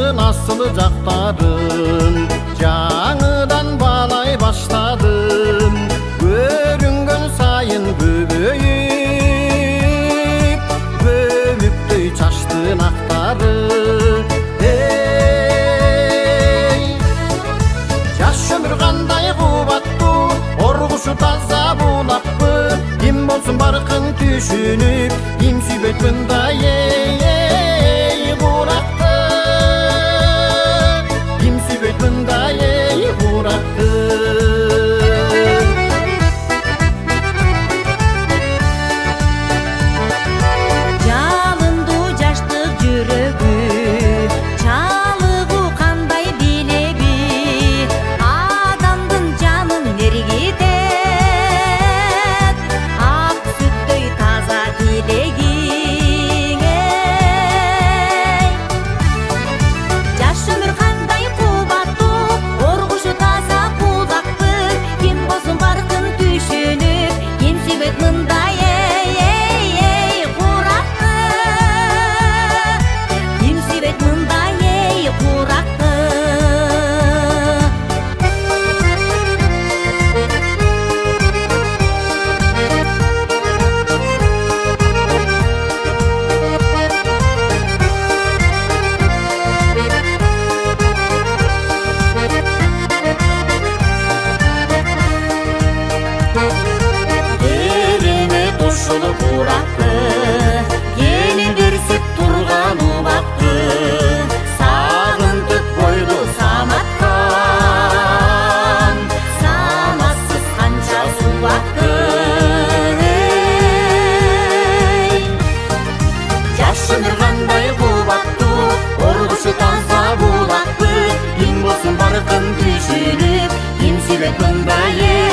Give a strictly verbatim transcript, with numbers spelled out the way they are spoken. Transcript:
жаштын асыл жактарын жаңыдан баалай баштадым. Көрүнгөн сайын көбөйүп, көмүктөй чачтын актары. Эй, жаш өмүр кандай кубаттуу, оргушу таза булакпы. Ким болсун баркын түшүнүп, ким сүйбөйт мындай эй куракты. Ким сүйбөйт мындай эй куракты. Жалындуу жаштык жүрөгү, чалыгуу кандай билеби, адамдын жанын эргитет, ак сүттөй таза тилегиң. Жаш өмүр кандай кубаттуу, оргушу таза булакпы. Ким болсун баркын түшүнүп, ким сүйбөйт мындай эй эй эй куракты. Ким сүйбөйт мындай эй куракты. Керемет ушул куракты, ени бүрсүп турган убакты. Сагынтып бойду саматкан, Санасыз канча субакты. жаш өмүр кандай кубаттуу, оргушу таза булакпы. Ким болсун баркын түшүнүп, ким сүйбөйт мындай эй